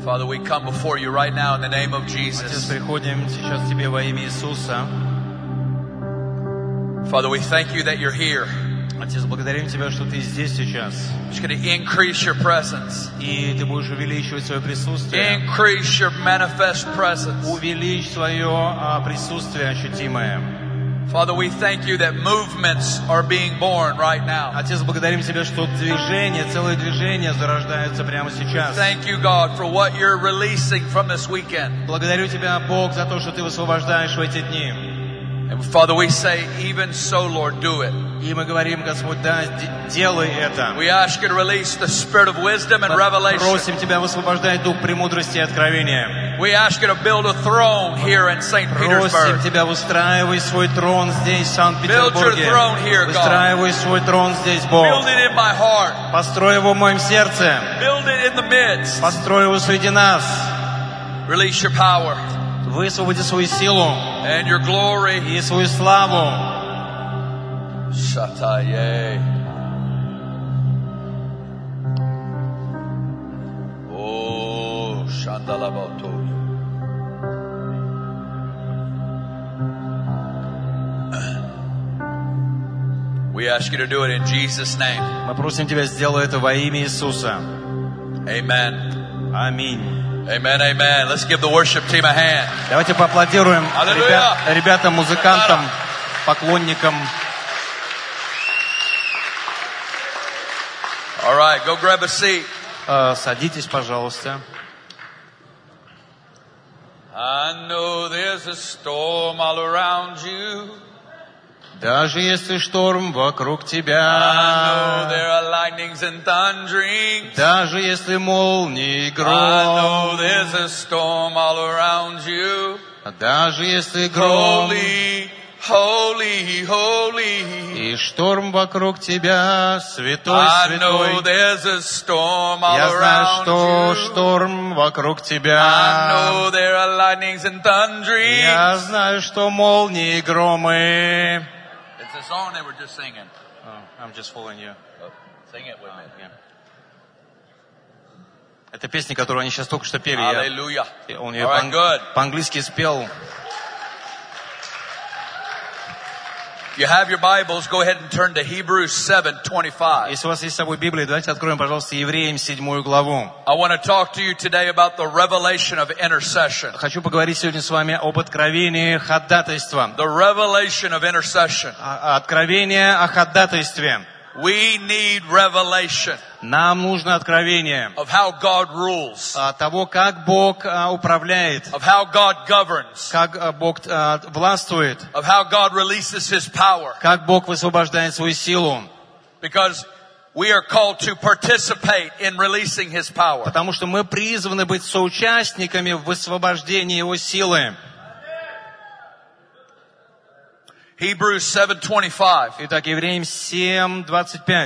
Father, we come before you right now in the name of Отец, Jesus. приходим сейчас к Тебе во имя Иисуса. Father, we thank you that you're here. Отец, благодарим Тебя, что Ты здесь сейчас. Just going to increase your presence. И Ты будешь увеличивать свое присутствие. Increase your manifest presence. Увеличь свое присутствие ощутимое. Father, we thank you that movements are being born right now. Отец, благодарим Тебя, что движение, целое движение зарождается прямо сейчас. Thank you, God, for what you're releasing from this weekend. Благодарю Тебя, Бог, за то, что Ты высвобождаешь в эти дни. And Father, we say, even so, Lord, do it. И мы говорим, Господь, да, делай это. We ask you to release the spirit of wisdom and revelation. Просим Тебя высвобождать дух премудрости и откровения. We ask you to build a throne here in St. Просим Petersburg. Тебя, выстраивай свой трон здесь, в Санкт-Петербурге. Build your throne here, God. Выстраивай свой трон здесь, Бог. Build it in my heart. Построй его в моем сердце. Build it in the midst. Построй его среди нас. Release your power Высвободи свою силу and your glory. и свою славу. Shataye. Oh, Shandalabato. We ask you to do it in Jesus' name. Мы просим Тебя, сделай это во имя Иисуса. Amen. Аминь. Amen, amen. Let's give the worship team a hand. Давайте поаплодируем Аллилуйя! ребятам, музыкантам, поклонникам. All right, go grab a seat. Садитесь, пожалуйста. I know there's a storm all around you. Даже если шторм вокруг I know тебя, there are lightnings and thunderings. даже если молнии и I know гром, there's a storm all around you. даже если гром Holy, holy, holy. и шторм вокруг тебя, святой, I know святой. there's a storm all Я знаю, что around you. шторм вокруг I тебя. know there are lightnings and thunderings. Я знаю, что молнии и громы. It's a song they were just singing. I'm just following you. Sing it with me. Это песня, которую они сейчас только что пели. Hallelujah. Он ее All right, good. по-английски спел. If you have your Bibles, go ahead and turn to Hebrews 7:25. Если у вас есть с собой Библия, давайте откроем, пожалуйста, Евреям 7 главу. I want to talk to you today about the revelation of intercession. Хочу поговорить сегодня с вами об откровении ходатайства. The revelation of intercession. Откровение о ходатайстве. We need revelation Нам нужно откровение of how God rules, того, как Бог управляет, of how God governs, как Бог властвует, of how God releases His power. как Бог высвобождает свою силу. Because we are called to participate in releasing His power. Потому что мы призваны быть соучастниками в высвобождении Его силы. Hebrews 7:25. Итак, Евреям 7:25.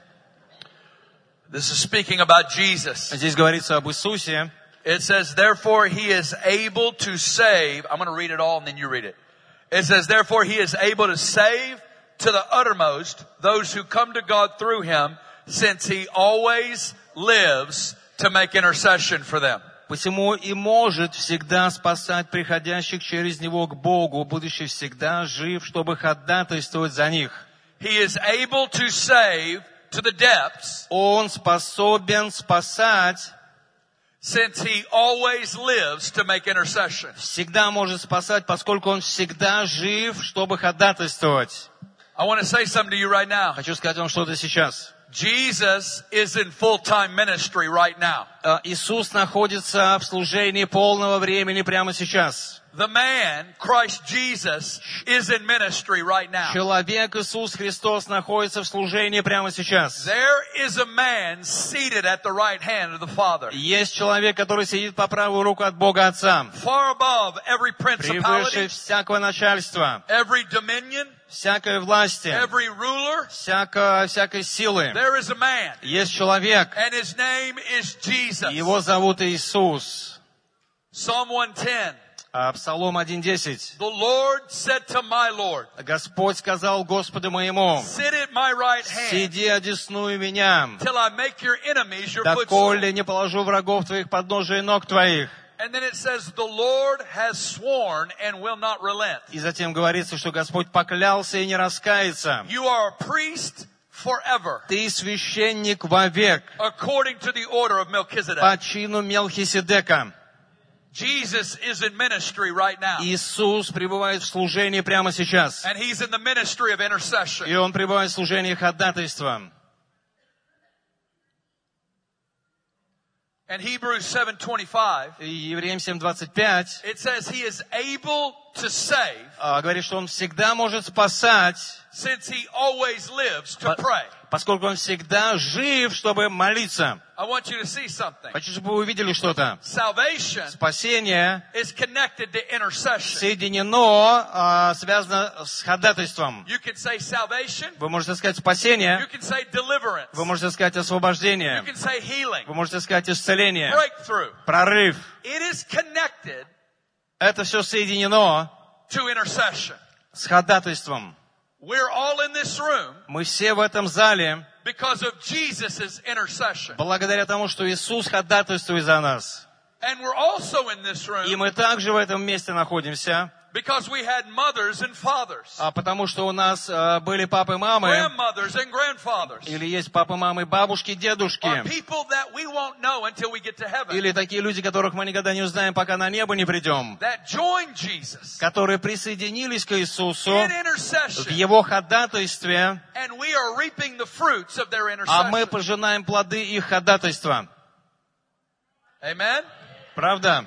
This is speaking about Jesus. Здесь говорится об Иисусе. It says, therefore He is able to save. I'm going to read it all and then you read it. It says, therefore He is able to save to the uttermost those who come to God through Him, since He always lives to make intercession for them. Посему и может всегда спасать приходящих через Него к Богу, будучи всегда жив, чтобы ходатайствовать за них. He is able to save to the depths, Он способен спасать, since He always lives to make intercession. всегда может спасать, поскольку Он всегда жив, чтобы ходатайствовать. I want to say something to you right now. Хочу сказать вам что-то сейчас. Jesus is in full-time ministry right now. Иисус находится в служении полного времени прямо сейчас. The man, Christ Jesus, is in ministry right now. Человек Иисус Христос находится в служении прямо сейчас. There is a man seated at the right hand of the Father. Есть человек, который сидит по правую руку от Бога Отца, Far above every превыше principality, всякого начальства, every dominion, всякой власти, every ruler. всякой силы. There is a man, Есть человек, and his name is Jesus. его зовут Иисус. Psalm 110. Псалом 1:10. The Lord said to my Lord, Господь сказал Господу моему: sit at my right hand сиди одесную меня, till I make your enemies your footstool. доколе не положу врагов твоих подножия ног твоих. And then it says, the Lord has sworn and will not relent. И затем говорится, что Господь поклялся и не раскается. You are a priest forever, Ты священник вовек, according to the order of Melchizedek. по чину Мелхиседека. Jesus is in ministry right now. Иисус пребывает в служении прямо сейчас. And he's in the ministry of intercession. И Он пребывает в служении ходатайства. And Hebrews 7:25, И Евреям 7:25 it says he is able to save, говорит, что Он всегда может спасать, since he always lives to pray. поскольку Он всегда жив, чтобы молиться. I want you to see something. Хочу, чтобы вы увидели что-то. Salvation Спасение is connected to intercession. соединено, связано с ходатайством. You can say salvation. Вы можете сказать спасение, You can say deliverance. вы можете сказать You освобождение, can say healing. вы можете сказать исцеление, Breakthrough. прорыв. It is connected Это все соединено to intercession. с ходатайством. We're all in this room Мы все в этом зале because of Jesus' intercession. благодаря тому, что Иисус ходатайствует за нас. And we're also in this И room мы также в этом месте находимся, because we had mothers and fathers, потому что у нас были папы и мамы, grandmothers and grandfathers, или есть папы, мамы, бабушки, дедушки, or people that we won't know until we get to heaven, или такие люди, которых мы никогда не узнаем, пока на небо не придем, that joined Jesus которые присоединились к Иисусу in в intercession, Его ходатайстве, and we are reaping the fruits of their а мы intercession. пожинаем плоды их ходатайства. Amen? Правда?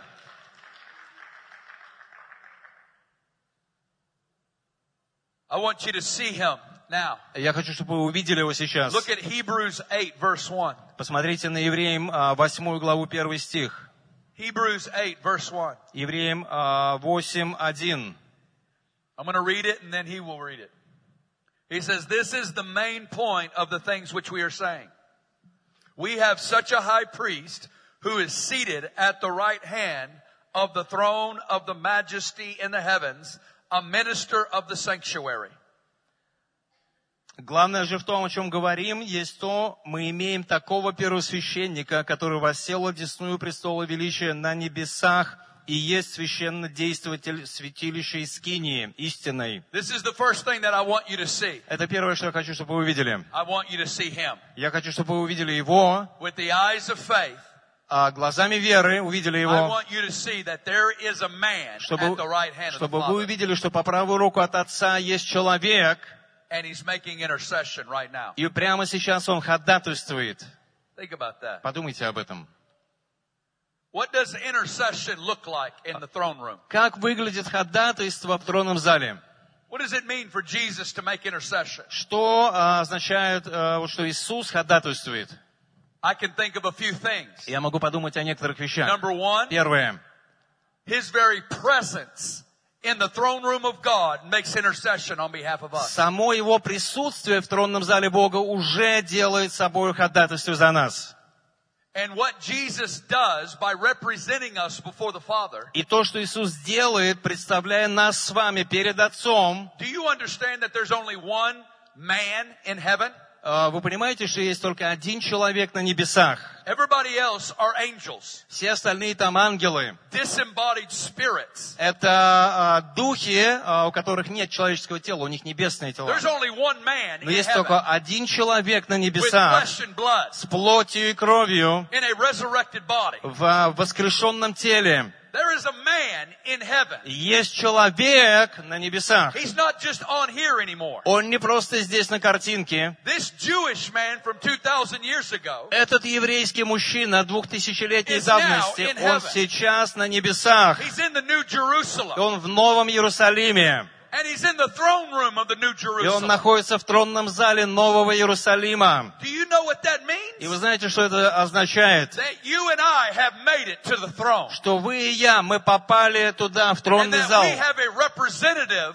I want you to see him now. Я хочу, чтобы вы увидели его сейчас. Look at Hebrews 8, verse 1. Посмотрите на Евреям 8 главу 1 стих. Hebrews 8, verse 1. Евреям 8:1. I'm going to read it and then he will read it. He says, this is the main point of the things which we are saying. We have such a high priest who is seated at the right hand of the throne of the majesty in the heavens, a minister of the sanctuary. Главное же в том, о чем говорим, есть то, мы имеем такого первосвященника, который воссел одесную престола величия на небесах и есть священнодействователь святилища и скинии истинной. This is the first thing that I want you to see. Это первое, что я хочу, чтобы вы увидели. I want you to see him Я хочу, чтобы вы увидели его, with the eyes of faith. глазами веры увидели I его, want you to see that there is a man at чтобы the right hand of the вы Father, увидели, что по правую руку от Отца есть человек, and he's making intercession right now. и прямо сейчас он ходатайствует. Think about that. Подумайте об этом. What does intercession look like in the throne room? Как выглядит ходатайство в тронном зале? What does it mean for Jesus to make intercession? Что означает, что Иисус ходатайствует? I can think of a few things. Я могу подумать о некоторых вещах. Number one, Первое. his very presence in the throne room of God makes intercession on behalf of us. Само его присутствие в тронном зале Бога уже делает собой ходатайство за нас. And what Jesus does by representing us before the Father. И то, что Иисус делает, представляя нас с вами перед Отцом, Do you understand that there's only one man in heaven? вы понимаете, что есть только один человек на небесах. Everybody else are angels, Все остальные там ангелы. disembodied spirits. Это духи, у которых нет человеческого тела, у них небесные тела. There's only one man Но in есть heaven только один человек на with небесах flesh and blood с плотью и кровью in a resurrected body. в воскрешенном теле. There is a man in heaven. Есть человек на небесах. He's not just on here anymore. Он не просто здесь на картинке. This Jewish man from 2,000 years ago Этот еврейский мужчина 2000-летней is давности, now in он heaven. сейчас на небесах. He's in the New Jerusalem. Он в Новом Иерусалиме. And he's in the throne room of the New И он Jerusalem. находится в тронном зале Нового Иерусалима. Do you know what that И вы means? знаете, что это означает? That you and I have made it to the throne. Что вы и я, мы попали туда, в And тронный that зал. we have a representative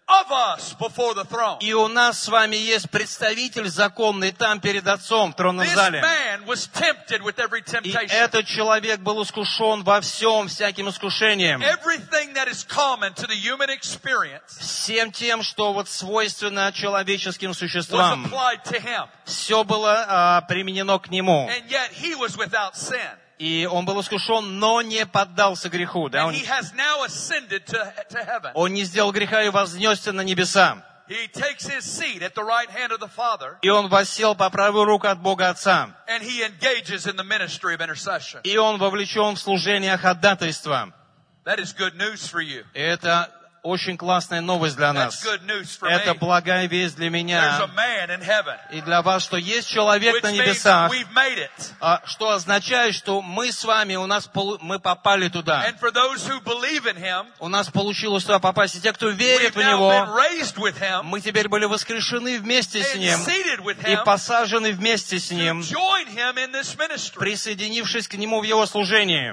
of us before the throne. И у нас с вами есть представитель законный там перед Отцом в тронном This зале. man was tempted with every И temptation. этот человек был искушен во всем, всяким искушением. Everything that is common to the human experience Всем тем, что вот свойственно человеческим was существам. applied to him. Все было применено к нему. And yet he was without sin. И он был искушен, но не поддался греху. Да? And he has now ascended to heaven. Он не сделал греха и вознесся на небеса. He takes his seat at the right hand of the Father. И он воссел по правую руку от Бога Отца. And he engages in the ministry of intercession. И он вовлечен в служение ходатайства. That is good news for you. И это очень классная новость для That's нас. good news for Это me. благая весть для There's a меня man in heaven, и для вас, что есть человек which на means небесах, we've made it. что означает, что мы с вами, мы попали туда. And for those who believe in him, У нас получилось туда попасть. И те, кто верит we've в now Него, been raised with him мы теперь были воскрешены вместе с and Ним seated with и him посажены вместе с to Ним, join him in this ministry. присоединившись к Нему в Его служении.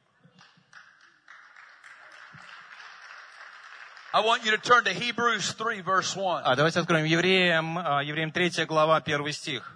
I want you to turn to Hebrews 3, verse 1. Давайте откроем Евреям 3 глава, 1 стих.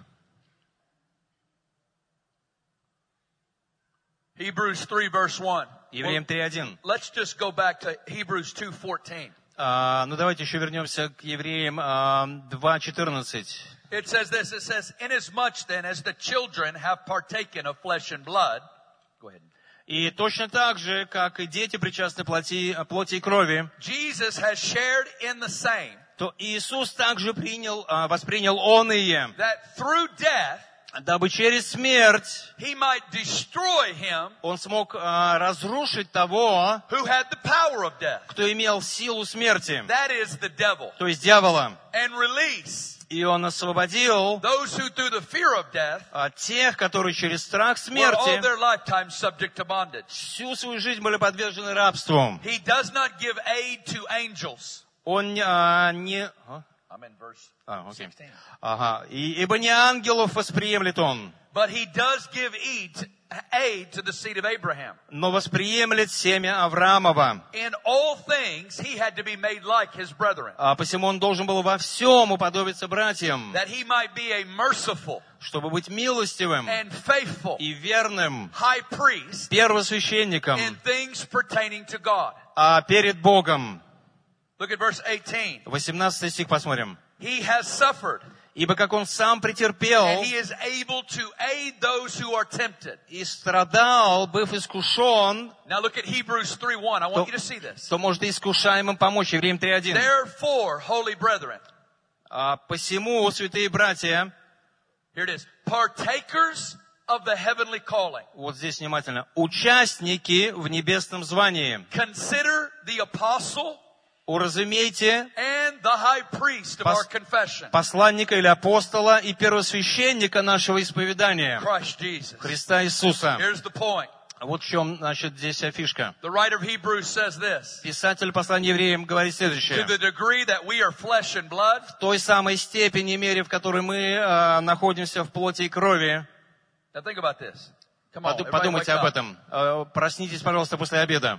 Hebrews 3, verse 1. Евреям 3:1. Let's just go back to Hebrews 2:14. Ну, давайте еще вернемся к Евреям 2:14. It says this, it says, inasmuch then as the children have partaken of flesh and blood. Go ahead. И точно так же, как и дети причастны плоти и крови, Jesus has shared in the same, то Иисус также воспринял оные, that through death, дабы через смерть he might destroy him он смог разрушить того, who had the power of death. кто имел силу смерти, That is the devil. то есть дьявола. And release И он освободил those who through the fear of death тех, которые через страх were all смерти their lifetime subject to bondage. всю свою жизнь были подвержены рабству. He does not give aid to angels. Он не... I'm in verse Окей. 16. Ага. Ибо не ангелов восприемлет он, But he does give aid to the seed of Abraham. но восприемлет семя Авраамова. In all things, he had to be made like his brethren, Посему он должен был во всем уподобиться братьям, that he might be a merciful чтобы быть милостивым and faithful и верным high priest первосвященником in things pertaining to God. перед Богом. Look at verse 18. 18 стих посмотрим. He has suffered, Ибо как он сам претерпел and he is able to aid those who are tempted. и страдал, быв искушен, Now look at Hebrews 3:1. I want you to see this. то может и искушаемым помочь. Евреям 3:1. Therefore, holy brethren, Посему, святые братья, here it is, partakers of the heavenly calling, вот здесь внимательно, участники в небесном звании, consider the apostle уразумейте and the high priest of our confession, посланника или апостола и первосвященника нашего исповедания, Christ Jesus. Христа Иисуса. Here's the point. Вот в чем, значит, здесь фишка. The writer of Hebrews says this. Писатель послания евреям говорит To следующее. the degree that we are flesh and blood, В той самой степени, мере, в которой мы находимся в плоти и крови, now think about this. Come on, everybody wake подумайте об up. этом. Проснитесь, пожалуйста, после обеда.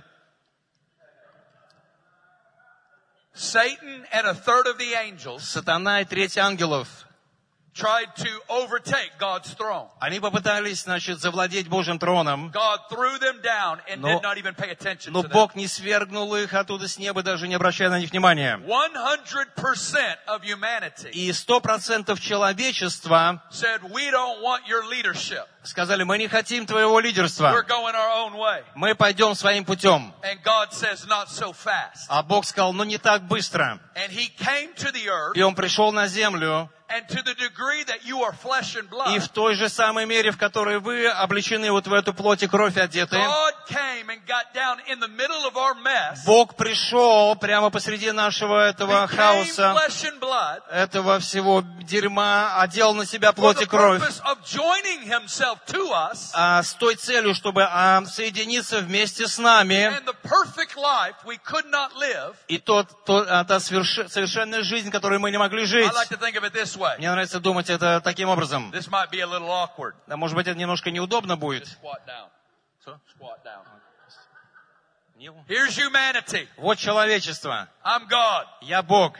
Satan and a third of the angels Сатана и треть ангелов, tried to overtake God's throne. они попытались, значит, завладеть Божьим троном, God threw them down and Но- did not even pay attention но to them. Бог не свергнул их оттуда с неба, даже не обращая на них внимания. 100% of humanity И 100% человечества said, we don't want your leadership. сказали, мы не хотим твоего We're лидерства, going our own way. мы пойдем своим путем. And God says, not so fast. А Бог сказал, ну не так быстро. And he came to the earth, И Он пришел на землю, and to the degree that you are flesh and и blood, в той же самой мере, в которой вы облечены вот в эту плоть и кровь одеты, God came and got down in the middle of our mess, Бог пришел прямо посреди нашего этого became хаоса, flesh and blood, этого всего дерьма, одел на себя for плоть и the кровь, purpose of joining himself to us, с той целью, чтобы соединиться вместе с нами, and the perfect life we could not live. и та совершенная жизнь, которую мы не могли жить. I like to think of it this way. Мне нравится думать это таким образом. This might be a little awkward. Может быть, это немножко неудобно будет. Squat down. Squat down. Here's humanity. Вот человечество. I'm God. Я Бог.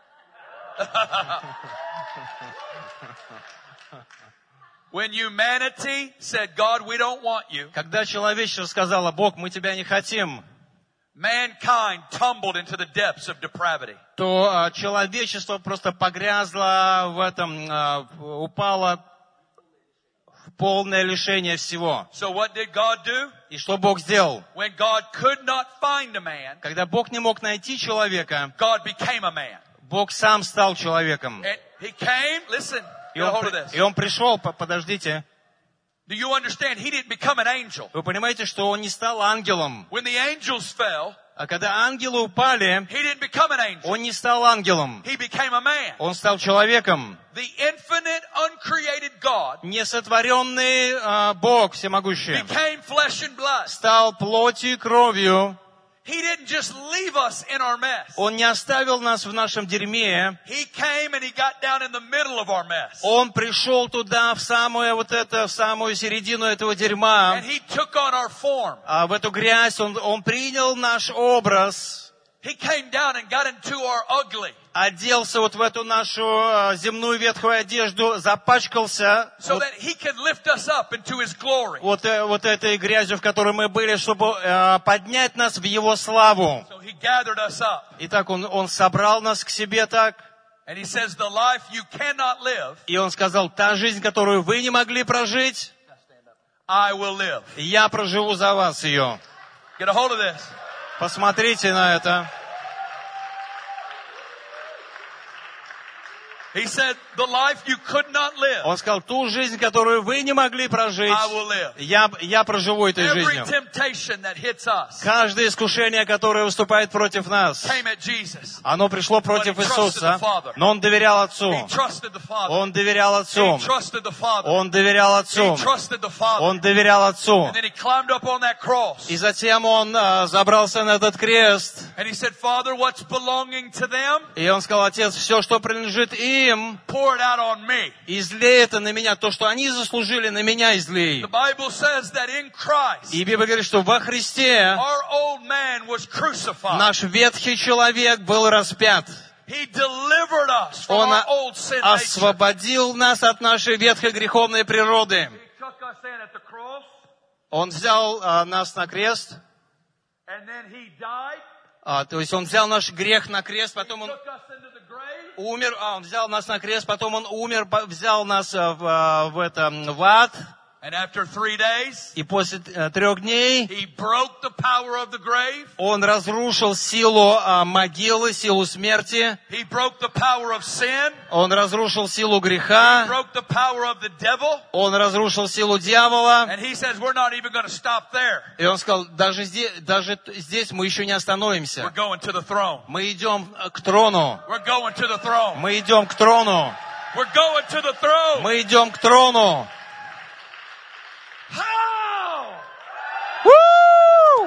When humanity said, God, we don't want you, Когда человечество сказало, Бог, мы тебя не хотим, mankind tumbled into the depths of depravity. то человечество просто погрязло в этом, упало в полное лишение всего. So what did God do? И что Бог сделал? When God could not find a man, Когда Бог не мог найти человека, God became a man. Бог сам стал человеком. And he came, listen, И get a hold of this. он пришел, подождите. Do you understand? He didn't become an angel. Вы понимаете, что он не стал ангелом. When the angels fell, А когда ангелы упали, he didn't become an angel. он не стал ангелом. He became a man. Он стал человеком. The infinite, uncreated God Несотворенный Бог всемогущий became flesh and blood. стал плотью и кровью. He didn't just leave us in our mess. Он не оставил нас в нашем дерьме. He came and he got down in the middle of our mess. Он пришел туда, в самую середину этого дерьма. And he took on our form. А в эту грязь он принял наш образ. He came down and got into our ugly. Оделся вот в эту нашу земную ветхую одежду, запачкался So that he could lift us up into his glory. вот этой грязью, в которой мы были, чтобы поднять нас в его славу. So he gathered us up. Итак, он собрал нас к себе так. And he says, the life you cannot live, И он сказал, та жизнь, которую вы не могли прожить, I will live. я проживу за вас ее. Get a hold of this. Посмотрите на это. He said, the life you could not live, Он сказал, ту жизнь, которую вы не могли прожить, I will live. я проживу этой Every жизнью. temptation that hits us Каждое искушение, которое выступает против нас, came at Jesus. оно пришло против But he trusted Иисуса, the Father. но он доверял Отцу. He trusted the Father. Он доверял He Отцу. trusted the Father. Он доверял Отцу. He trusted the Father. Он доверял Отцу. And then he climbed up on that cross. И затем он забрался на этот крест. And he said, Father, what's belonging to them, И он сказал, Отец, все, что принадлежит им, pour it out on me. излей это на меня. То, что они заслужили, на меня излей. The Bible says that in Christ, И Библия говорит, что во Христе our old man was crucified. наш ветхий человек был распят. He delivered us from Он our old sin nature. освободил нас от нашей ветхой греховной природы. He took us in at the cross, Он взял нас на крест. and then he died, То есть он взял наш грех на крест, потом он took us into the grave, умер. Он взял нас на крест, потом он умер, взял нас в ад. and after 3 days, И после 3 дней he broke the power of the grave. он разрушил силу могилы, силу смерти. He broke the power of sin. Он разрушил силу греха. Broke the power of the devil. Он разрушил силу дьявола. And he says, we're not even going to stop there. И он сказал, даже здесь мы еще не остановимся. We're going to the throne. Мы идем к трону. We're going to the throne. Мы идем к трону. We're going to the throne. Мы идем к трону. How? Woo!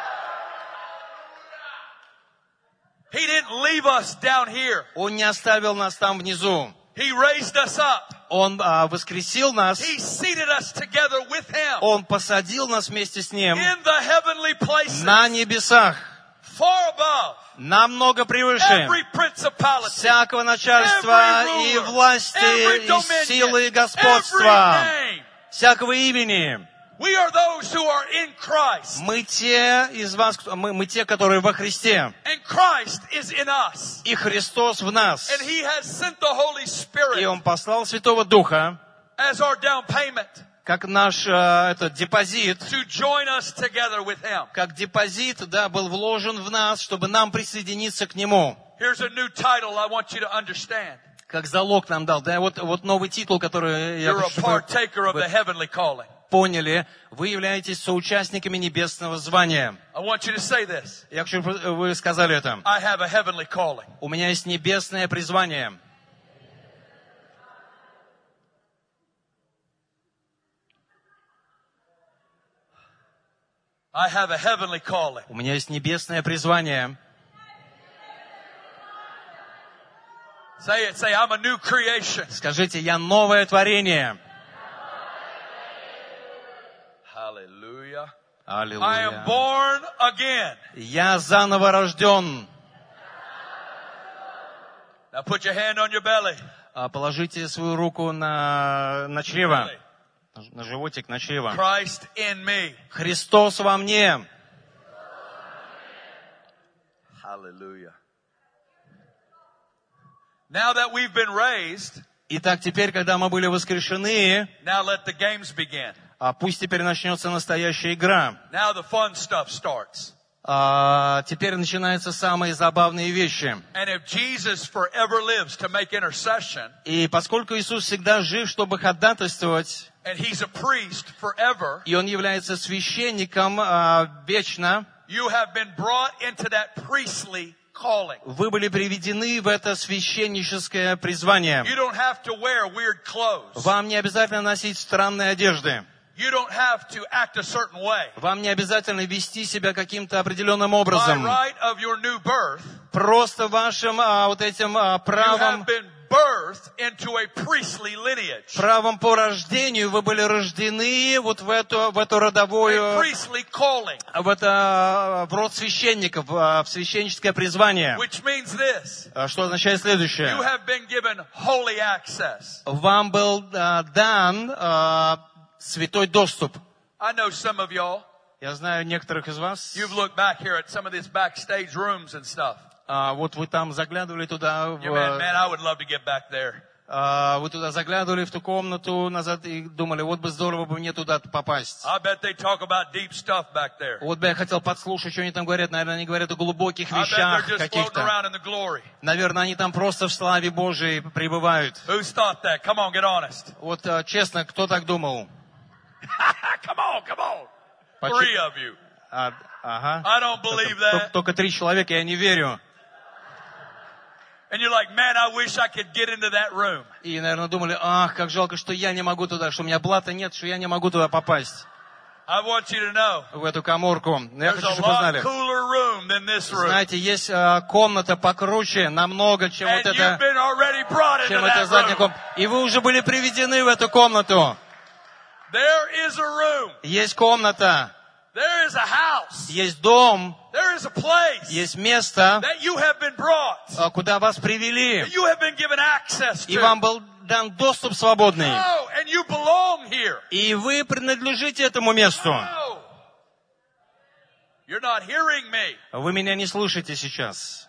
He didn't leave us down here. Он не оставил нас там внизу. He raised us up. Он воскресил нас. He seated us together with him Он посадил нас вместе с Ним in the heavenly places, на небесах, far above намного превыше every principality, всякого начальства every и ruler, власти, every и dominion, силы и every господства, name. всякого имени. We are those who are in Christ, Мы те из вас, мы те, которые во Христе. and Christ is in us, И Христос в нас. and He has sent the Holy И Spirit Он послал Святого Духа, as our down payment как наш депозит, to join us together with Him. как депозит, был вложен в нас, чтобы нам присоединиться к Нему. Here's a new title I want you to understand. Как залог нам дал. Да, вот новый титул, который я You're a хочу, чтобы partaker of the heavenly calling. поняли. Вы являетесь соучастниками небесного звания. I want you to say this. Я хочу, чтобы вы сказали это. I have a heavenly calling. У меня есть небесное призвание. I have a heavenly calling. У меня есть небесное призвание. Say it. Say, I'm a new creation. Скажите, я новое творение. Hallelujah. I am Аллилуйя. born again. Я заново рожден. Now put your hand on your belly. Положите свою руку на чрево, на животик, на чрево. Christ in me. Христос во мне. Hallelujah. Now that we've been raised, Итак, теперь, когда мы были воскрешены, now let the games begin. пусть теперь начнется настоящая игра. Now the fun stuff starts. Теперь начинаются самые забавные вещи. And if Jesus forever lives to make intercession, И поскольку Иисус всегда жив, чтобы ходатайствовать, and he's a priest forever, и Он является священником вечно, you have been brought into that priestly calling. вы были приведены в это священническое призвание. You don't have to wear weird clothes. Вам не обязательно носить странные одежды. You don't have to act a certain way. Вам не обязательно вести себя каким-то определенным By образом. right of your new birth, Просто вашим вот этим you правом, have been birthed into a priestly lineage. правом по рождению вы были рождены вот в эту A родовую, priestly calling. в род священников, в священническое призвание. Which means this. Что означает You следующее. have been given holy access. Вам был дан святой доступ. I know some of y'all, Я знаю некоторых из вас. you've looked back here at some of these backstage rooms and stuff. Вот вы там заглядывали туда, You man, I would love to get back there. вы туда заглядывали в ту комнату назад и думали, вот бы здорово бы мне туда попасть. I bet they talk about deep stuff back there. Вот бы я хотел подслушать, что они там говорят. Наверное, они говорят о глубоких I bet they're вещах just floating каких-то. around in the glory. Наверное, они там просто в славе Божией пребывают. Who's thought that? Come on, get honest. Вот честно, кто так думал? Come on, come on. Почему? 3 of you. Ага. I don't believe that. Только 3 человека, я не верю. And you're like, man, I wish I could get into that room. И, наверное, думали, ах, как жалко, что я не могу туда, что у меня блата нет, что я не могу туда попасть, I want you to know, в эту каморку. Но я there's хочу, a чтобы вы lot знали. cooler room than this room. Знаете, есть комната покруче, намного, чем And вот you've это, been already brought into чем эта that задняя room. комната. И вы уже были приведены в эту комнату. There is a room. Есть комната, There is a house. есть дом, There is a place есть место, that you have been brought. куда вас привели, That you have been given access и to. вам был дан доступ свободный. Oh, and you belong here. И вы принадлежите этому месту. Oh. You're not hearing me. Вы меня не слышите сейчас.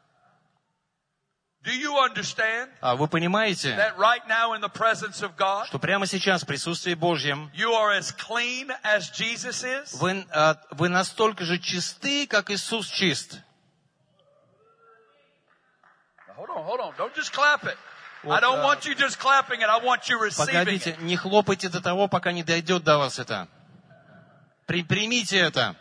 Do you understand Вы понимаете, that right now in the presence of God, что прямо сейчас в присутствии Божьем you are as clean as Jesus is? вы настолько же чисты, как Иисус чист. Hold on. Don't just clap it. Вот, I don't want you just clapping it. I want you receiving Погодите, it. не хлопайте до того, пока не дойдет до вас это. Примите это.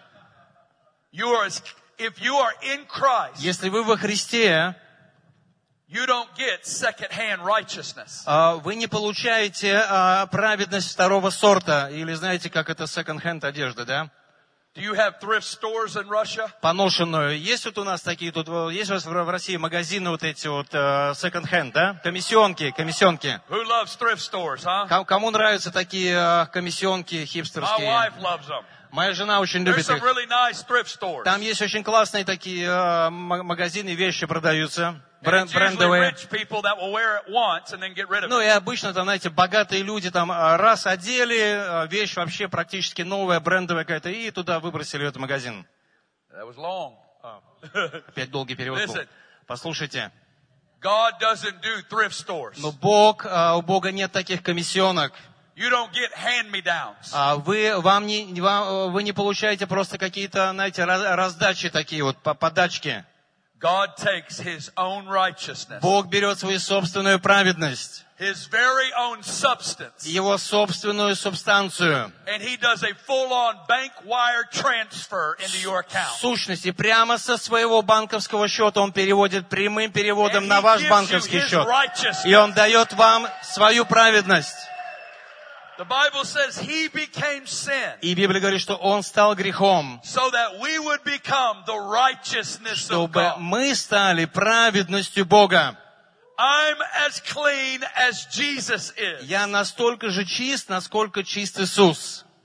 If you are in Christ, Если вы во Христе, you don't get second-hand righteousness. вы не получаете праведность второго сорта. Или знаете, как это second-hand одежда, да? Do you have thrift stores in Russia? Поношенную. Есть вот у нас такие тут, есть у вас в России магазины вот эти вот second-hand, да? Комиссионки. Who loves thrift stores, huh? Кому нравятся такие комиссионки My хипстерские? wife loves them. Моя жена очень There's любит some их. really nice thrift stores. Там есть очень классные такие магазины, вещи продаются, And it's usually брендовые. rich people that will wear it once and then get rid of Ну it. и обычно там, знаете, богатые люди там раз одели, вещь вообще практически новая, брендовая какая-то, и туда выбросили этот магазин. That was long. Опять долгий перевод был. Listen. Послушайте, God doesn't do thrift stores. но у Бога нет таких комиссионок. You don't get hand-me-downs. Вы не получаете просто какие-то, знаете, раздачи такие вот, подачки. God takes His own righteousness, Бог берет свою собственную праведность, His very own substance, Его собственную субстанцию, and He does a full-on bank wire transfer into your в account. сущности, прямо со своего банковского счета Он переводит прямым переводом And на He ваш gives you банковский His счет. righteousness. И Он дает вам свою праведность. The Bible says He became sin И Библия говорит, что Он стал грехом, so that we would become the righteousness of чтобы God. мы стали праведностью Бога. I'm as clean as Jesus is. Я настолько же чист, насколько чист Иисус.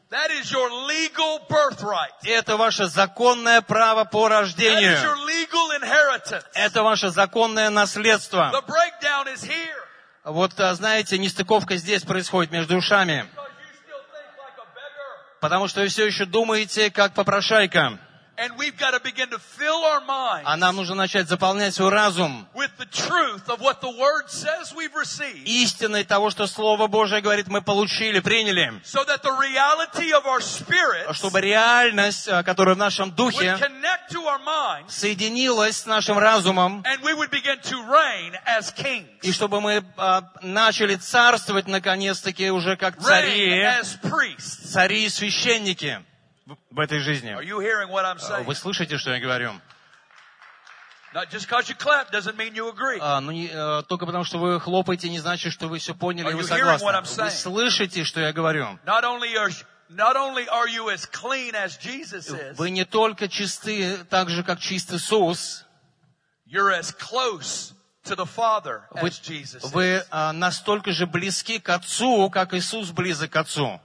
That is your legal birthright. Это ваше законное право по That is рождению. your legal inheritance. Это ваше законное наследство. The breakdown is here. Вот, знаете, нестыковка здесь происходит между ушами. Because you still think like a beggar. Потому что вы все еще думаете, как попрошайка. And we've got to begin to fill our minds А нам нужно начать заполнять свой разум with the truth of what the Word says we've received, истиной того, что Слово Божие говорит, мы получили, приняли. so that the reality of our spirits Чтобы реальность, которая в нашем would духе, connect to our minds, соединилась с нашим разумом, and we would begin to reign as kings, и чтобы мы начали царствовать, наконец-таки, уже как reign цари, as priests. цари и священники в этой жизни. Are you hearing what I'm saying? Вы слышите, что я говорю? Not just because you clap doesn't mean you agree. Только потому, что вы хлопаете, не значит, что вы все поняли, и вы Are you hearing what I'm согласны. Вы saying? слышите, что я говорю? Not only are you as clean as Jesus is, Вы не только чисты, так же, как чист Иисус, you're as close to the Father as Jesus is. вы настолько же близки к Отцу, как Иисус близок к Отцу.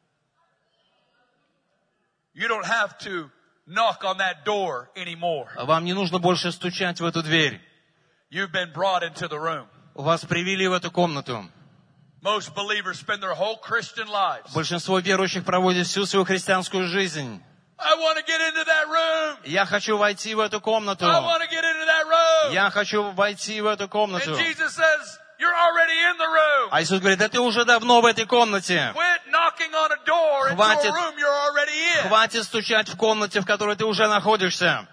You don't have to knock on that door anymore. Вам не нужно больше стучать в эту дверь. You've been brought into the room. Вас привели в эту комнату. Most believers spend their whole Christian lives. Большинство верующих проводит всю свою христианскую жизнь. I want to get into that room. Я хочу войти в эту комнату. I want to get into that room. Я хочу войти в эту комнату. And Jesus says, you're already in the room. А Иисус говорит, да ты уже давно в этой комнате. Quit knocking on a door into Хватит. a room you're already in. Хватит стучать в комнате, в которой ты уже находишься.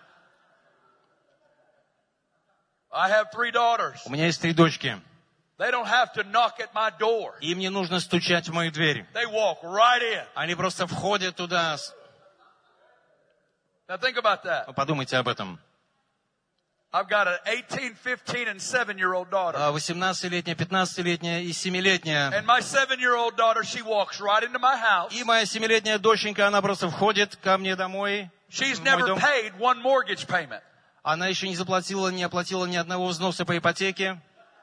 I have 3 daughters. У меня есть 3 дочки. They don't have to knock at my door. Им не нужно стучать в мою дверь. They walk right in. Они просто входят туда. Now think about that. Подумайте об этом. I've got an 18, 15, and 7-year-old daughter. 18-летняя, 15-летняя и 7-летняя. And my 7-year-old daughter, she walks right into my house. И моя 7-летняя доченька, она просто входит ко мне домой. She's в мой never дом. paid one mortgage payment. Она еще не заплатила, не оплатила ни одного взноса по ипотеке.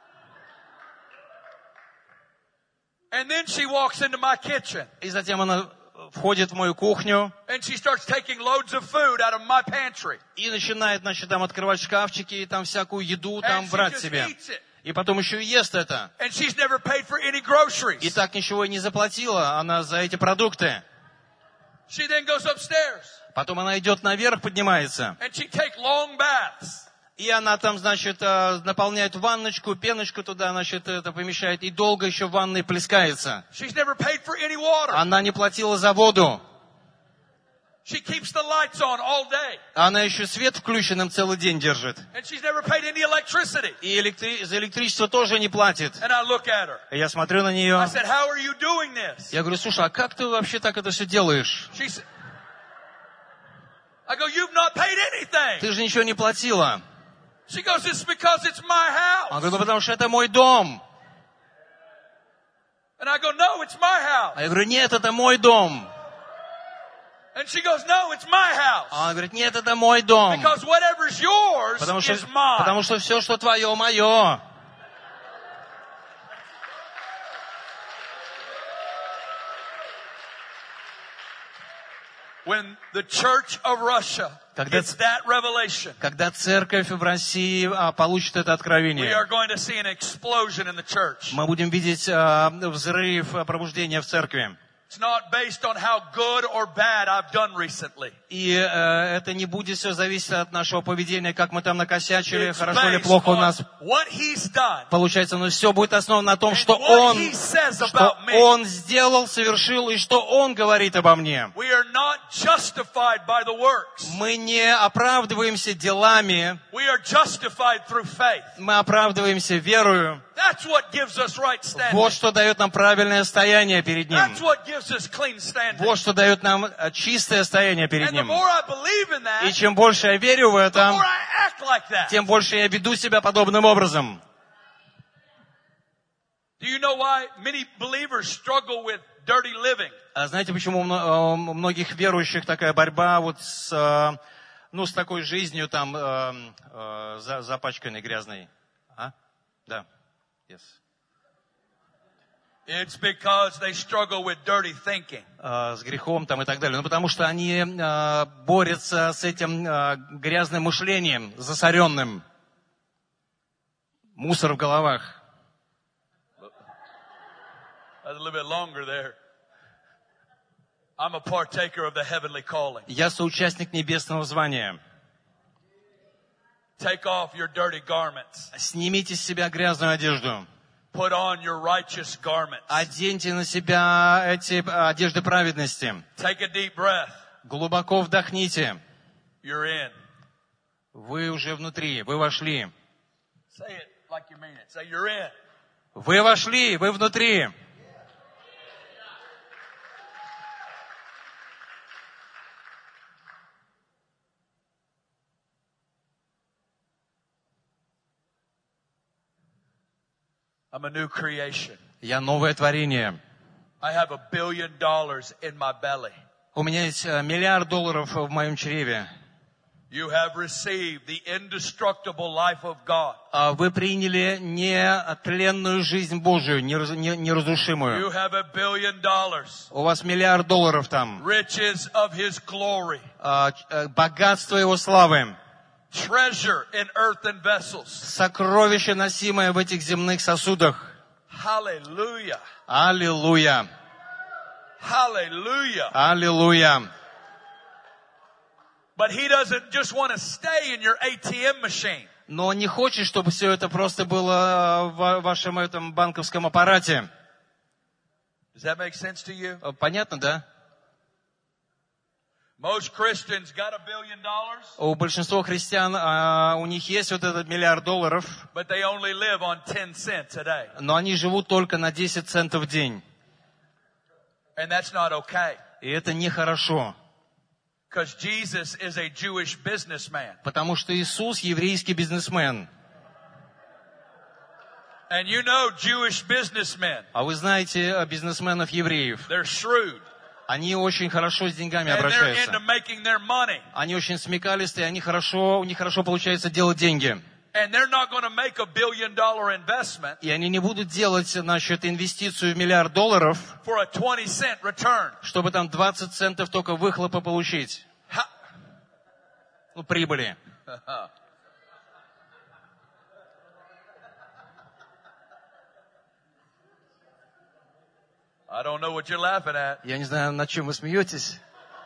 And then she walks into my kitchen. И затем она входит в мою кухню And she starts taking loads of food out of my pantry. и начинает, значит, там открывать шкафчики и там всякую еду там And she брать just себе. eats it. И потом еще и ест это. And she's never paid for any И groceries. так ничего и не заплатила она за эти продукты. She then goes upstairs. Потом она идет наверх, поднимается. And she take long baths. И она там, значит, наполняет ванночку, пеночку туда, значит, это помещает. И долго еще в ванной плескается. She's never paid for any water. Она не платила за воду. She keeps the lights on all day. Она еще свет включенным целый день держит. And she's never paid any electricity. И за электричество тоже не платит. And I look at her. И я смотрю на нее. I said, how are you doing this? Я говорю, слушай, а как ты вообще так это все делаешь? She said, I go, you've not paid anything. Ты же ничего не платила. She goes, it's because it's my Он house. говорит, ну потому что это мой дом. And I go, no, it's my house. А я говорю, нет, это мой дом. And she goes, no, it's my house. А он говорит, нет, это мой дом. Because whatever's yours Потому is mine. что все, что твое, мое. When the Church of Russia gets that revelation, Когда церковь в России получит это we откровение, are going to see an explosion in the church. мы будем видеть взрыв пробуждения в церкви. It's not based on how good or bad I've done recently. И это не будет все зависеть от нашего поведения, как мы там накосячили, It's хорошо или based плохо у on нас what He's done получается, но все будет основано на том, and что what He says что about me. Он сделал, совершил и что Он говорит обо мне. We are not justified by the works. Мы не оправдываемся делами, We are justified through faith. мы оправдываемся верою. That's what gives us right standing. Вот что дает нам правильное стояние перед Ним. That's what gives us clean standing. Вот что дает нам чистое стояние перед And the Ним. more I believe in that, И чем больше я верю в the это, more I act like that. тем больше я веду себя подобным образом. Do you know why many believers struggle with dirty living? А знаете, почему у многих верующих такая борьба вот с такой жизнью там запачканной, грязной? А? Да. Yes. It's because they struggle with dirty thinking. с грехом там и так далее. Ну, потому что они борются с этим грязным мышлением, засоренным. Мусор в головах. A little bit longer there. I'm a partaker of the heavenly calling. Я соучастник небесного звания. Take off your dirty garments. Снимите с себя грязную одежду. Put on your righteous garments. Оденьте на себя эти одежды праведности. Take a deep breath. Глубоко вдохните. You're in. Вы уже внутри, вы вошли. Say it like you mean it. Say you're in. Вы вошли, вы внутри. I'm a new creation. Я новое творение. I have $1 billion in my belly. У меня есть $1 миллиард в моем чреве. You have received the indestructible life of God. Вы приняли нетленную жизнь Божию, неразрушимую. You have $1 billion. У вас $1 миллиард там. Riches of His glory. Богатство Его славы. Treasure in earthen vessels. Сокровище, носимое в этих земных сосудах. Hallelujah. Аллилуйя. Hallelujah. Аллилуйя. But He doesn't just want to stay in your ATM machine. Но Он не хочет, чтобы все это просто было в вашем этом банковском аппарате. Does that make sense to you? Понятно, да? Most Christians got $1 billion, У большинства христиан у них есть вот этот $1 миллиард, but they only live on 10 cents a day. но они живут только на 10 центов в день. And that's not okay. И это нехорошо. Because Jesus is a Jewish businessman. Потому что Иисус еврейский бизнесмен. And you know Jewish businessmen. А вы знаете бизнесменов евреев. They're shrewd. Они очень хорошо с деньгами And they're обращаются. into making their money. Они очень смекалистые, у них хорошо получается делать деньги. And they're not going to make $1 billion investment И они не будут делать, значит, инвестицию в $1 миллиард, for a 20-cent return. чтобы там 20 центов только выхлопа получить. Ну, прибыли. I don't know what you're laughing at. Я не знаю, над чем вы смеетесь.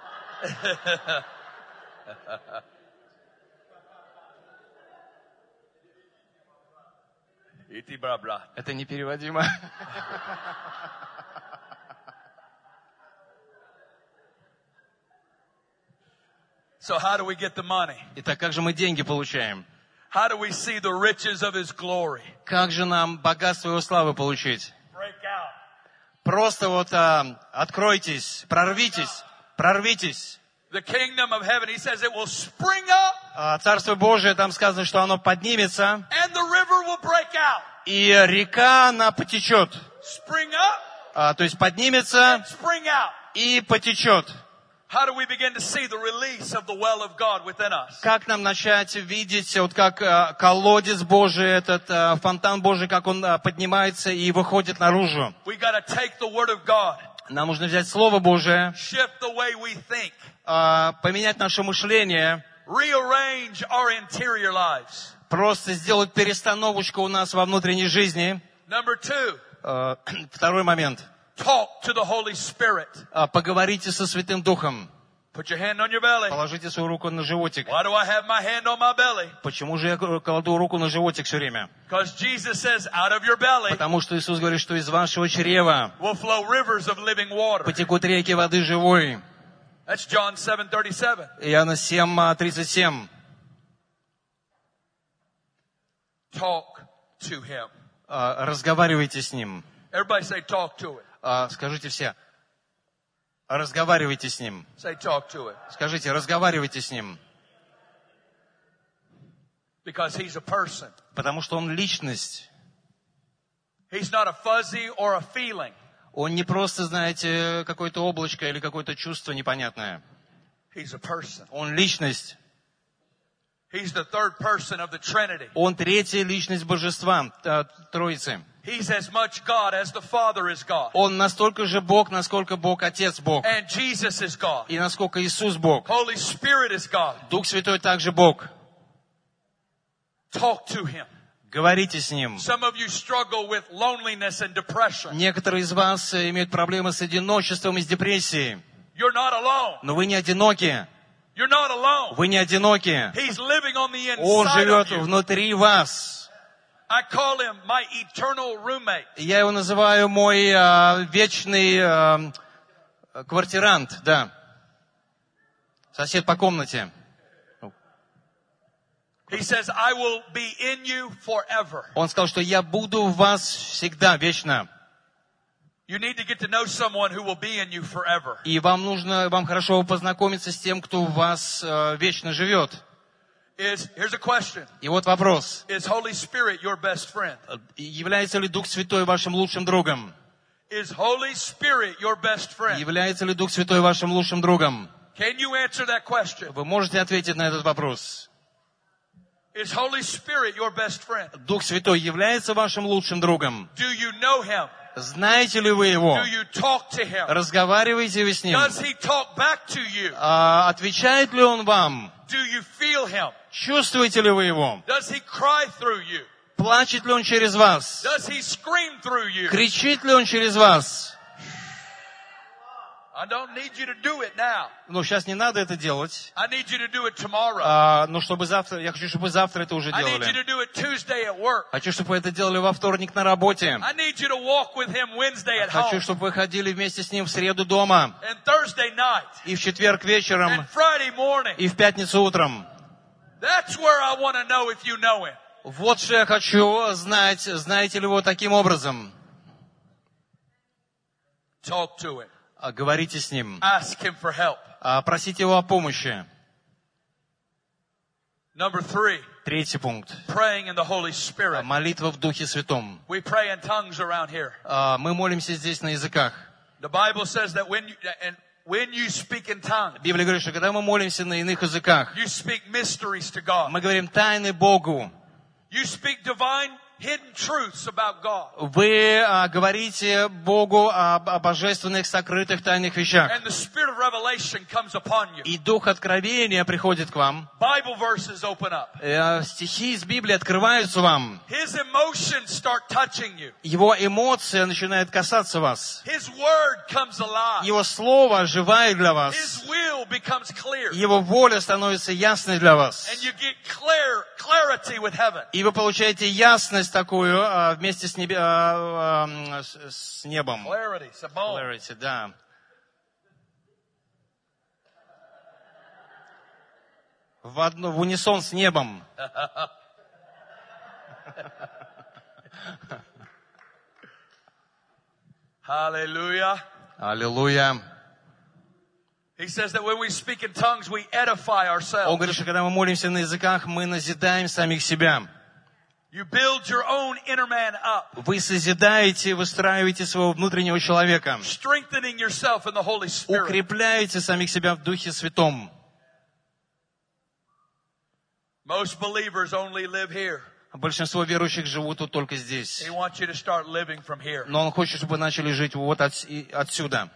Это непереводимо. So how do we get the money? Итак, как же мы деньги получаем? How do we see the riches of His glory? Как же нам богатство Его славы получить? Break out. Просто вот откройтесь, прорвитесь. The kingdom of heaven, He says it will spring up Царство Божие, там сказано, что оно поднимется, and the river will break out. и река, она потечет. Spring up То есть поднимется and spring out. и потечет. How do we begin to see the release of the well of God within us? Как нам начать видеть, вот как колодец Божий, этот фонтан Божий, как он поднимается и выходит наружу? We got to take the word of God, Нам нужно взять Слово Божие, shift the way we think, поменять наше мышление, rearrange our interior lives. просто сделать перестановочку у нас во внутренней жизни. Number 2, Второй момент. talk to the Holy Spirit. Поговорите со Святым Духом. Put your hand on your belly. Положите свою руку на животик. Why do I have my hand on my belly? Почему же я кладу руку на животик все время? Because Jesus says, out of your belly Потому что Иисус говорит, что из вашего чрева will flow rivers of living water. потекут реки воды живой. That's John 7:37. Иоанна 7:37. Talk to Him. Разговаривайте с Ним. Everybody say, talk to it. Скажите все. Разговаривайте с Ним. Say, talk to it. Скажите, разговаривайте с Ним. Because He's a person. Потому что Он личность. He's not a fuzzy or a feeling. Он не просто, знаете, какое-то облачко или какое-то чувство непонятное. He's a person. Он личность. He's the third person of the Trinity. Он третья личность Божества, Троицы. He's as much God as the Father is God. Он настолько же Бог, насколько Бог Отец Бог. And Jesus is God. И насколько Иисус Бог. Holy Spirit is God. Дух Святой также Бог. Talk to Him. Говорите с Ним. Some of you struggle with loneliness and depression. Некоторые из вас имеют проблемы с одиночеством и с депрессией. You're not alone. Но вы не одиноки. You're not alone. Вы не одиноки. He's living on the Он inside живет of you. внутри вас. I call Him my eternal roommate. Я его называю мой вечный квартирант, да. Сосед по комнате. He says, I will be in you forever. Он сказал, что я буду в вас всегда, вечно. You need to get to know someone who will be in you forever. И вам хорошо познакомиться с тем, кто в вас вечно живет. Here's a question. И вот вопрос. Is Holy Spirit your best friend? Является ли Дух Святой вашим лучшим другом? Is Holy Spirit your best friend? Является ли Дух Святой вашим лучшим другом? Can you answer that question? Вы можете ответить на этот вопрос? Is Holy Spirit your best friend? Дух Святой является вашим лучшим другом? Do you know Him? Знаете ли вы Его? Do you talk to Him? Разговариваете вы с Ним? Does He talk back to you? Отвечает ли Он вам? Do you feel Him? Чувствуете ли вы Его? Does He cry through you? Плачет ли Он через вас? Does He scream through you? Кричит ли Он через вас? I don't need you to do it now. Ну, сейчас не надо это делать. I need you to do it tomorrow. Но чтобы завтра, я хочу, чтобы вы завтра это уже I need you делали. to do it Tuesday at work. Хочу, чтобы вы это делали во вторник на работе. I need you to walk with Him Wednesday at Хочу, home. чтобы вы ходили вместе с Ним в среду дома, And Thursday night. и в четверг вечером, And Friday morning. и в пятницу утром. That's where I want to know if you know Him. Вот что я хочу знать, знаете ли вы его таким образом. Talk to Him. Говорите с Ним. Ask Him for help. Просите Его о помощи. Number 3. Третий пункт. Praying in the Holy Spirit. Молитва в Духе Святом. We pray in tongues around here. Мы молимся здесь на языках. The Bible says that when you speak in tongues, Библия говорит, что когда мы молимся на иных языках, you speak mysteries to God. мы говорим тайны Богу. You speak divine hidden truths about God. Вы говорите Богу о божественных сокрытых тайных вещах. And the spirit of revelation comes upon you. И Дух откровения приходит к вам. Bible verses open up. Стихи из Библии открываются вам. His emotions start touching you. Его эмоция начинает касаться вас. His word comes alive. Его слово оживает для вас. His will becomes clear. Его воля становится ясной для вас. And you get clarity with heaven. И вы получаете ясность такую вместе с небом. Clarity, sabon. Clarity, да. В унисон с небом. Hallelujah. Аллилуйя. He says that when we speak in tongues, we edify Он ourselves. говорит, что когда мы молимся на языках, мы назидаем самих себя. You build your own inner man up, Вы созидаете, выстраиваете своего внутреннего человека. strengthening yourself in the Holy Spirit. Укрепляете самих себя в Духе Святом. Most believers only live here. Большинство верующих живут тут только здесь. He wants you to start living from here. Но Он хочет, чтобы вы начали жить вот отсюда.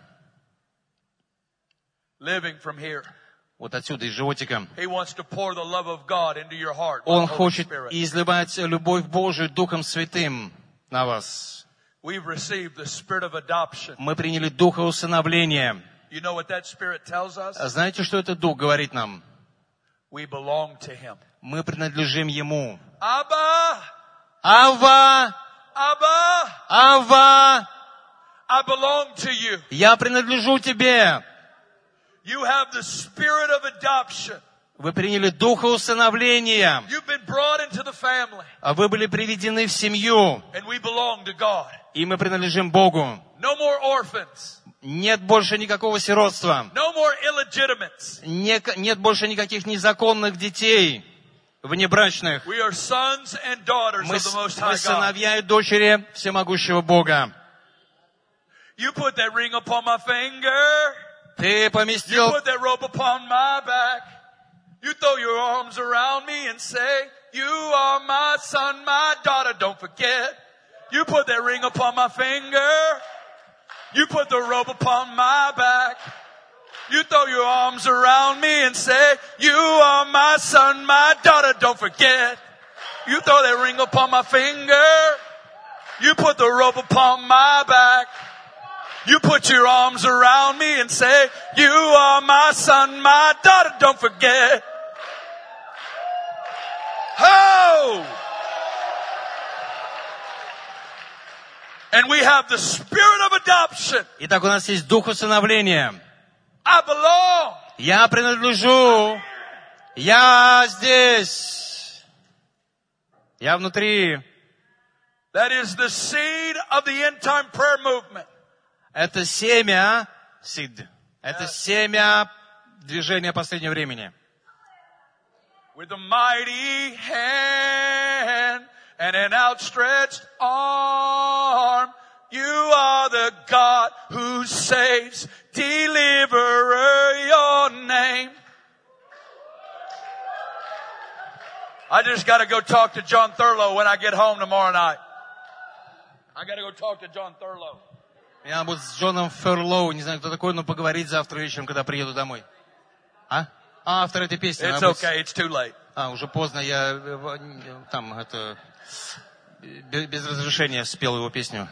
Living from here. Вот отсюда, из животика. He wants to pour the love of God into your heart. Он by the Holy хочет Spirit. изливать любовь Божию Духом Святым на вас. We've received the spirit of adoption. Мы приняли Духа усыновления. You know what that spirit tells us? Знаете, что этот Дух говорит нам? We belong to Him. Мы принадлежим Ему. Abba, Авва! Abba, Авва! I belong to you. Я принадлежу Тебе. You have the spirit of adoption. Вы приняли Духа усыновления. You've been brought into the family. Вы были приведены в семью. And we belong to God. И мы принадлежим Богу. No more orphans. Нет больше никакого сиротства. No more illegitimates. Нет больше никаких незаконных детей, внебрачных. We are sons and daughters Мы of the Most High God. сыновья и дочери всемогущего Бога. You put that ring upon my finger. Ты You поместил... put that rope upon my back. You throw your arms around me and say, you are my son, my daughter, don't forget. You put that ring upon my finger. You put the robe upon my back. You throw your arms around me and say, you are my son, my daughter, don't forget. You throw that ring upon my finger. You put the robe upon my back. You put your arms around me and say, you are my son, my daughter, don't forget. Oh! And we have the spirit of adoption. Итак, у нас есть дух усыновления. I belong. Я принадлежу. Я здесь. Я внутри. That is the seed of the end time prayer movement. Это семя, сид, это семя движения последнего времени. With a mighty hand and an outstretched arm, you are the God who saves, deliverer, your name. I just got to go talk to John Thurlow when I get home tomorrow night. I got to go talk to John Thurlow. Мне надо будет с Джоном Ферлоу, не знаю, кто такой, но поговорить завтра вечером, когда приеду домой. А? Автор этой песни. It's okay, it's too late. Уже поздно, я там, это, без разрешения спел его песню.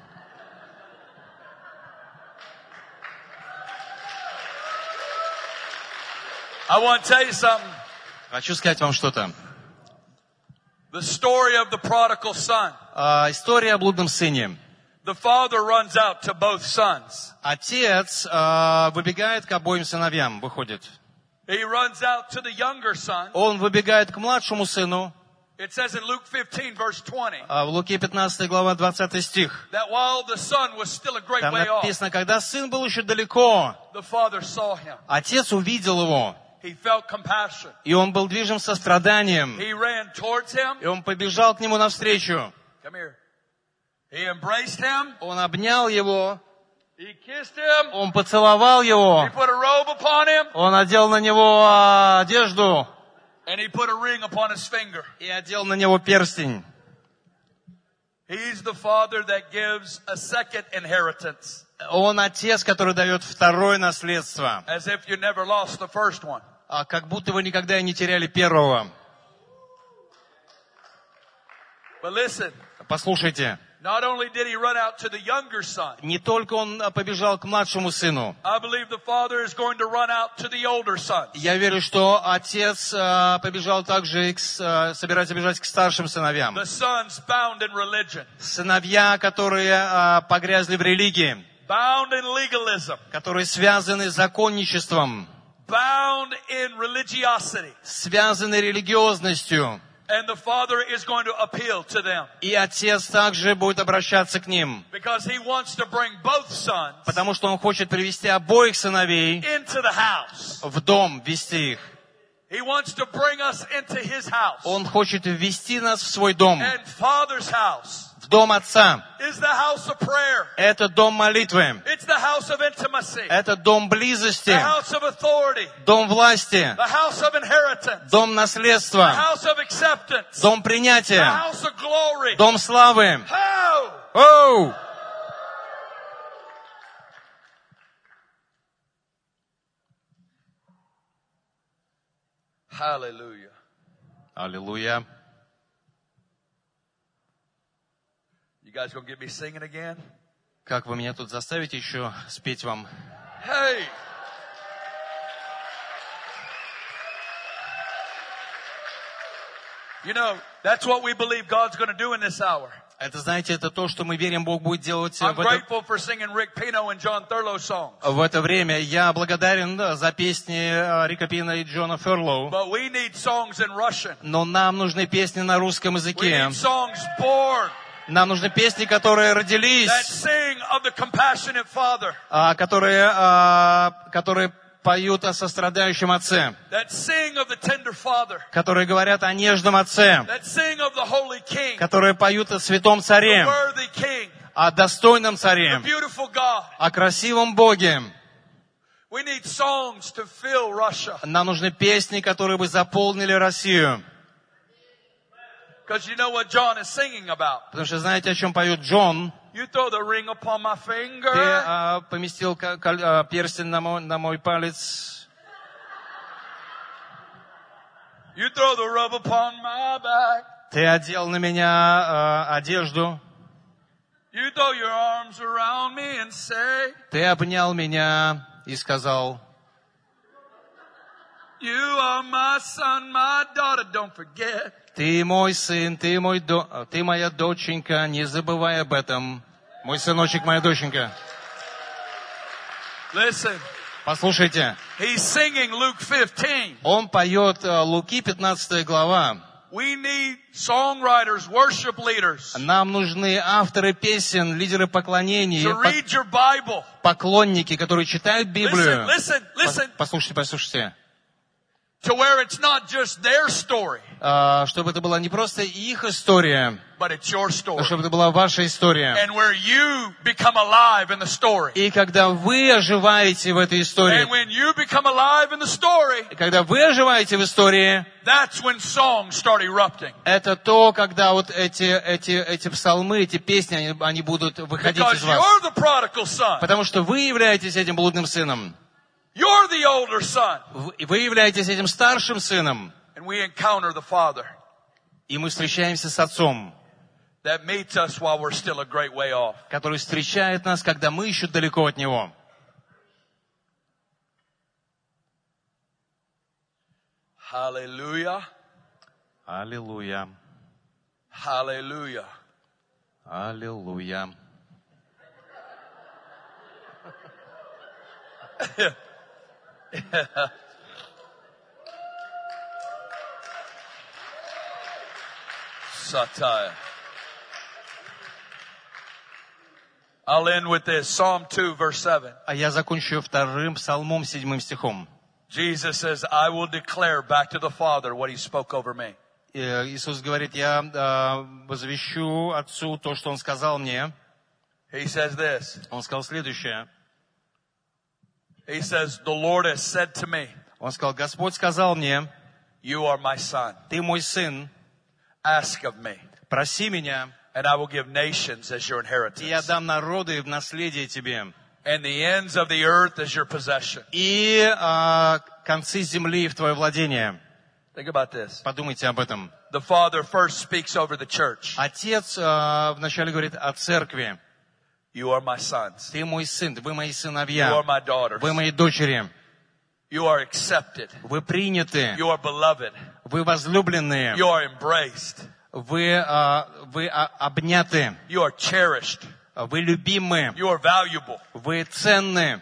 I want to tell you something. Хочу сказать вам что-то. The story of the prodigal son. История о блудном сыне. The father runs out to both sons. Отец выбегает к обоим сыновьям, выходит. He runs out to the younger son. Он выбегает к младшему сыну. It says in Luke 15 verse 20. В Луке 15 глава 20 стих. That while the son was still a great Там way off, написано, когда сын был еще далеко, the father saw him. отец увидел его. He felt compassion. И он был движим состраданием. He ran towards him. И он побежал к нему навстречу. Come here. He embraced him. Он обнял его. He kissed him. Он поцеловал его. He put a robe upon him. Он одел на него одежду. And he put a ring upon his finger. И одел на него перстень. He's the father that gives a second inheritance. Он отец, который дает второе наследство. As if you never lost the first one. Как будто вы никогда и не теряли первого. But listen. Послушайте. Not only did he run out to the younger son. Не только он побежал к младшему сыну. I believe the father is going to run out to the older son. Я верю, что отец побежал также, собирается бежать к старшим сыновьям. The sons bound in religion. Сыновья, которые погрязли в религии. Bound in legalism. Которые связаны с законничеством. Bound in religiosity. Связаны религиозностью. And the father is going to appeal to them. И отец также будет обращаться к ним. Because he wants to bring both sons. Потому что он хочет привести обоих сыновей into the house. В дом, ввести их. He wants to bring us into his house. Он хочет ввести нас в свой дом. And father's house. В дом отца. Is the house of prayer. Это дом молитвы. It's the house of intimacy. Это дом близости. The house of authority. Дом власти. The house of inheritance. Дом наследства. The house of acceptance. Дом принятия. The house of glory. Дом славы. Oh! Оу! Hallelujah. Аллилуйя. You guys gonna get me singing again? Как вы меня тут заставите еще спеть вам? Hey! You know, that's what we believe God's going to do in this hour. Это, знаете, это то, что мы верим, Бог будет делать I'm grateful for singing Rick Pino and John Thurlow songs. В это время. Я благодарен за песни Рика Пина и Джона Ферлоу. But we need songs in Russian. Но нам нужны песни на русском We языке. need songs born Нам нужны песни, которые родились, that sing of the compassionate Father. которые поют о сострадающем отце, That sing of the tender Father. которые говорят о нежном отце, That sing of the Holy King. которые поют о святом The царе, worthy King. о достойном The царе, beautiful God. о красивом Боге. We need songs to fill Russia. Нам нужны песни, которые бы заполнили Россию. Because you know what John is singing about. Потому что знаете, о чем поет Джон? You throw the ring upon my finger. Ты поместил перстень на мой палец. You throw the robe upon my back. Ты одел на меня одежду. You throw your arms around me and say. Ты обнял меня и сказал. You are my son, my daughter, don't forget. Ты мой сын, ты моя доченька, не забывай об этом. Мой сыночек, моя доченька. Listen. Послушайте. He's singing Luke 15. Он поет Луки 15 глава. We need songwriters, worship leaders. Нам нужны авторы песен, лидеры поклонений, To read your Bible. поклонники, которые читают Библию. Listen. Послушайте. To where it's not just their story. Чтобы это была не просто их история, but it's your story. но чтобы это была ваша история. And where you become alive in the story. И когда вы оживаете в этой истории, And when you become alive in the story, когда вы оживаете в истории, that's when songs start erupting. это то, когда вот эти псалмы, эти песни, они будут выходить Because из вас. you're the prodigal son. Потому что вы являетесь этим блудным сыном. You're the older son. Вы являетесь этим старшим сыном. And we encounter the Father. И мы встречаемся с Отцом, That meets us while we're still a great way off. который встречает нас, когда мы еще далеко от Него. Hallelujah. Аллилуйя. Hallelujah. Аллилуйя. Satire. I'll end with this. Psalm 2, verse 7. А я закончу вторым псалмом, 7 стихом. Jesus says, I will declare back to the Father what he spoke over me. Иисус говорит, я возвещу Отцу то, что Он сказал мне. He says this. Он сказал следующее. He says, the Lord has said to me, Он сказал, Господь сказал мне, you are my son. ты мой сын, Ask of me, проси меня, and I will give nations as your inheritance. и я дам народы в наследие тебе. And the ends of the earth as your possession. И концы земли в твое владение. Think about this. Подумайте об этом. The Father first speaks over the church. Отец вначале говорит о церкви. You are my sons. Ты мой сын, вы мои You сыновья, are my daughters. вы мои дочери, You are accepted. вы приняты, You are beloved. вы возлюбленные, You are embraced. вы обняты, You are cherished. вы любимы, You are valuable. вы ценны.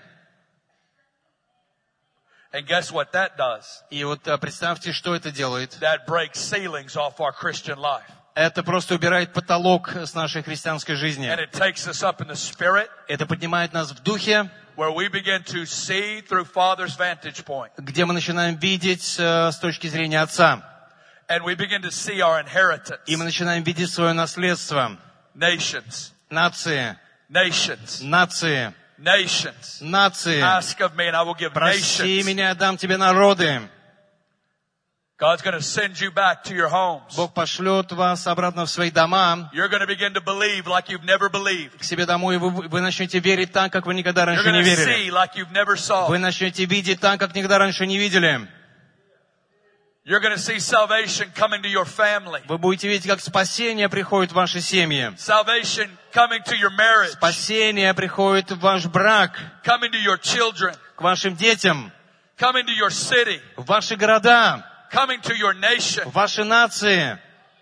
And guess what that does? И вот представьте, что это делает. That breaks ceilings off our Christian life. Это просто убирает потолок с нашей христианской жизни. And it takes us up in the spirit, Это поднимает нас в духе, where we begin to see through Father's vantage point. где мы начинаем видеть с точки зрения Отца. And we begin to see our inheritance. И мы начинаем видеть свое наследство. Nations. Нации, Nations. нации, Nations. нации. Ask of me and I will give Проси nations. меня, я дам тебе народы. God's going to send you back to your homes. Бог пошлет вас обратно в свои дома, You're going to begin to believe like you've never believed. к себе домой, и вы начнете верить так, как вы никогда You're раньше going не to верили. see like you've never saw. Вы начнете видеть так, как никогда раньше не видели. You're going to see salvation coming to your family. Вы будете видеть, как спасение приходит в ваши семьи. Salvation coming to your marriage. Спасение приходит в ваш брак, Coming to your children. к вашим детям, Coming to your city. в ваши города, Coming to your nation. в ваши нации.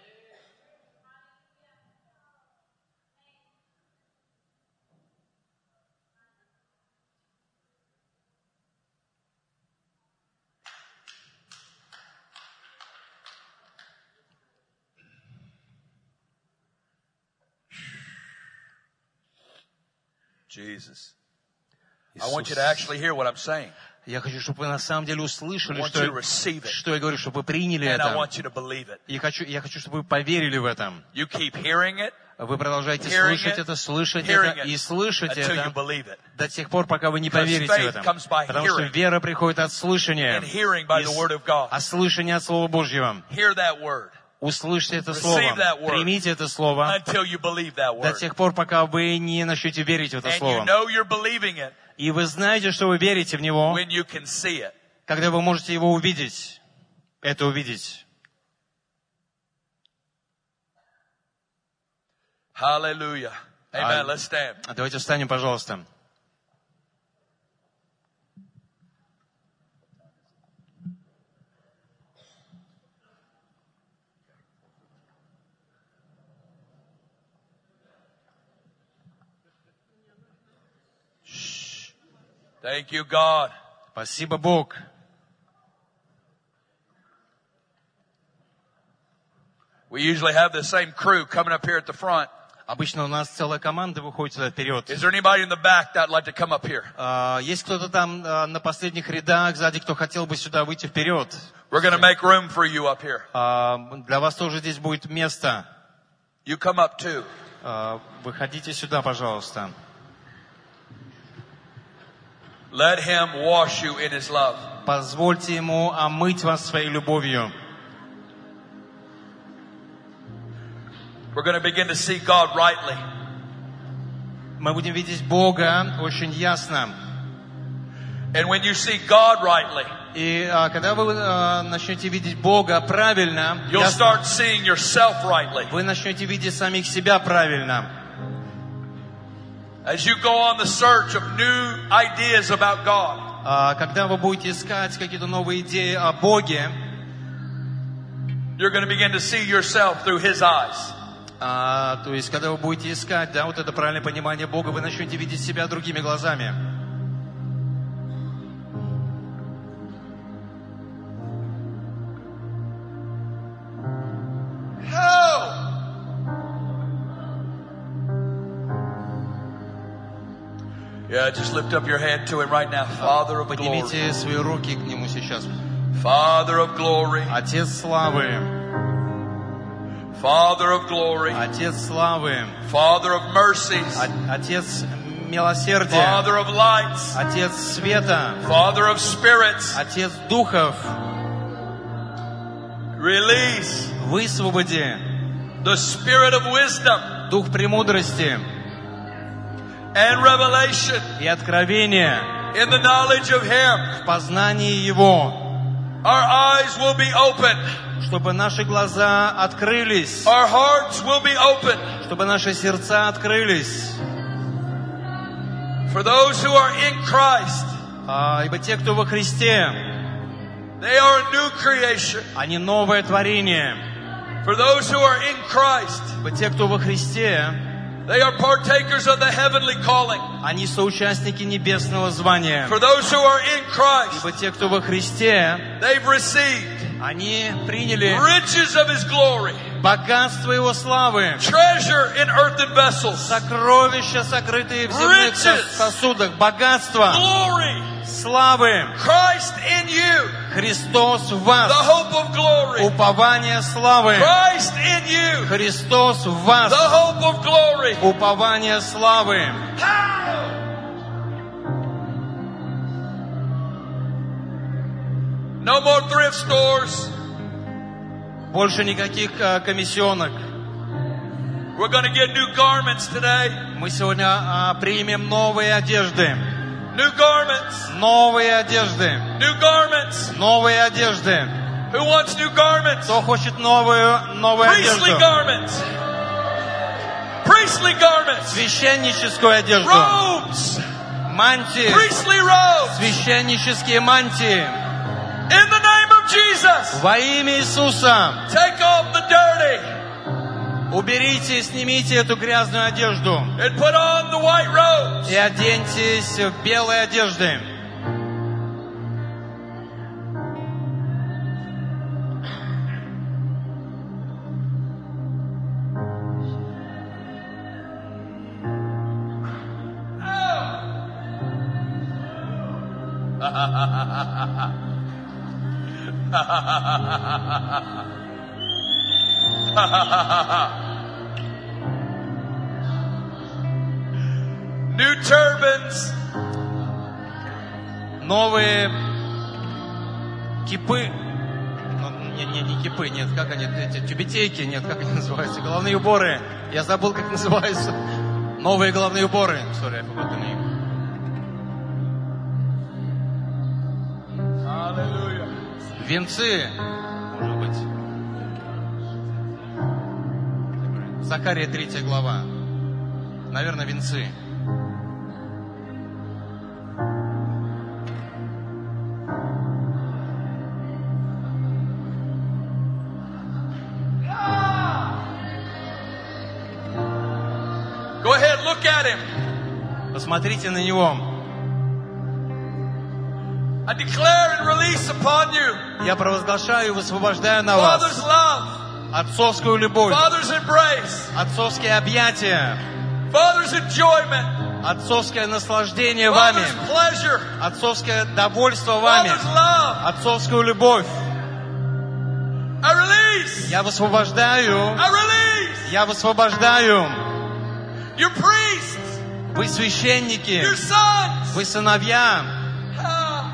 Jesus. I want you to actually hear what I'm saying. Я хочу, чтобы вы на самом деле I услышали, want you to receive it. что я говорю, чтобы вы приняли And I это. want you to believe it. Я хочу, чтобы вы поверили в это. You keep hearing it Вы продолжаете Hearing слышать it, это, слышать hearing это it, и слышать until you это believe it. до тех пор, пока вы не Because поверите faith в это. comes by Потому что hearing. вера приходит от слышания, And hearing by the word of God. а слышание от Слова Божьего. Hear that word. Услышьте это слово, Receive that word. примите это слово Until you believe that до word. тех пор, пока вы не начнете верить в это And you слово. know you're believing it И вы знаете, что вы верите в него, when you can see it. когда вы можете его увидеть, это увидеть. Hallelujah. Amen. Let's stand. Давайте встанем, пожалуйста. Thank you, God. Спасибо, Бог. We usually have the same crew coming up here at the front. Обычно у нас целая команда выходит сюда вперед. Is there anybody in the back that'd like to come up here? Есть кто-то там на последних рядах сзади, кто хотел бы сюда выйти вперед? We're going to make room for you up here. Для вас тоже здесь будет место. You come up too. Выходите сюда, пожалуйста. Let him wash you in his love. Позвольте ему омыть вас своей любовью. We're going to begin to see God rightly. Мы будем видеть Бога очень ясно. And when you see God rightly, И когда вы начнете видеть Бога правильно, you'll start seeing yourself rightly. вы начнете видеть самих себя правильно. As you go on the search of new ideas about God, Когда вы будете искать какие-то новые идеи о Боге, you're going to begin to see yourself through His eyes. то есть, когда вы будете искать, да, вот это правильное понимание Бога, вы начнете видеть себя другими глазами. Yeah, just lift up your hand to Him right now. Father of glory. Поднимите свои руки к Нему сейчас. Father of glory. Отец славы. Father of glory. Отец славы. Father of mercies. Отец милосердия. Father of lights. Отец света. Father of spirits. Отец духов. Release Высвободи the spirit of wisdom дух премудрости and revelation и откровения in the knowledge of Him. в познании Его, Our eyes will be open. чтобы наши глаза открылись, Our hearts will be open. чтобы наши сердца открылись. For those who are in Christ, Ибо те, кто во Христе, they are a new creation. они новое творение. For those who are in Christ, Ибо те, кто во Христе, they are partakers of the heavenly calling. они соучастники небесного звания. For those who are in Christ, Ибо те, кто во Христе, they've received они приняли riches of His glory, богатство Его славы, treasure in earthen vessels, сокровища, сокрытые в земных сосудах, богатство, glory, славы, Christ in you, Христос в the вас, hope of glory, упование славы, Christ in you, Христос в вас, the hope of glory. упование славы. No more thrift stores. Больше никаких комиссионок. We're going to get new garments today. Мы сегодня примем новые одежды. New garments. Новые одежды. New garments. Новые одежды. Who wants new garments? Кто хочет новую Priestly одежду? garments. Priestly garments. Священническую одежду. Robes. Мантии. Priestly robes. Священнические мантии. In the name of Jesus. Во имя Иисуса. Take off the dirty. Уберите, снимите эту грязную одежду. And put on the white robes. И оденьтесь в белые одежды. New turbans. Новые кипы. Не кипы, нет, как они, эти тюбетейки, нет, как они называются, головные уборы. Я забыл, как называются. Новые головные уборы. Sorry, I forgot the name. Hallelujah. Венцы, может быть. Захария 3 глава. Наверное, венцы. Go ahead, look at him. Посмотрите на него. I declare and release upon you Я провозглашаю и высвобождаю на Father's вас love, отцовскую любовь, Father's embrace, отцовские объятия, Father's enjoyment, отцовское наслаждение вами, Father's pleasure, отцовское довольство вами, Father's love. отцовскую любовь. I release. Я высвобождаю, I release. я высвобождаю. Your priests, Вы священники, your sons. вы сыновья. Ah.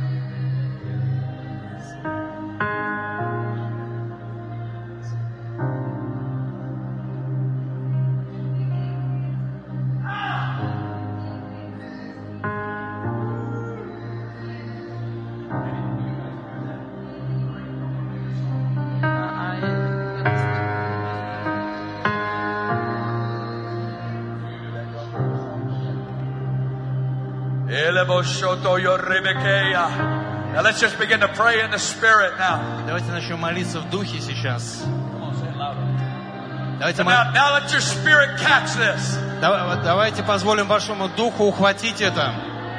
Now let's just begin to pray in the Spirit now. Давайте начнем молиться в духе сейчас. Давайте, Now let your Spirit catch this. давайте позволим вашему духу ухватить это.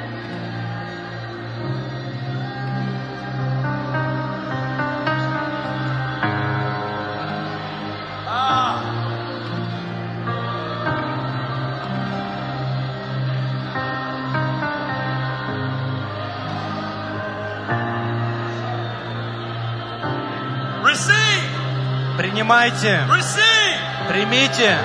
Принимайте, примите.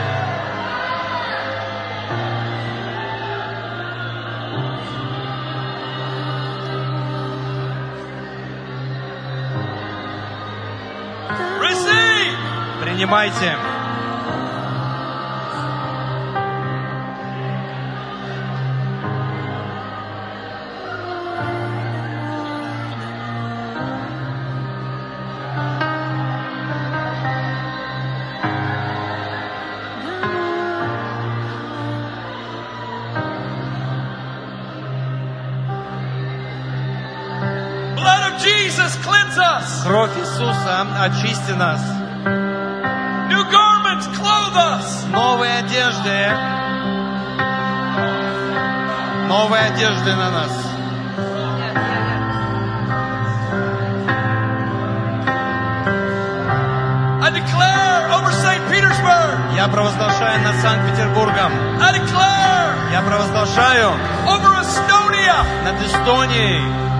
Принимайте. Jesus, cleanse us. Кровь Иисуса очисти нас. New garments, clothe us. Новые одежды. Новые одежды на нас. I declare over St. Petersburg. Я провозглашаю над Санкт-Петербургом. I declare Я провозглашаю over Estonia. над Эстонией.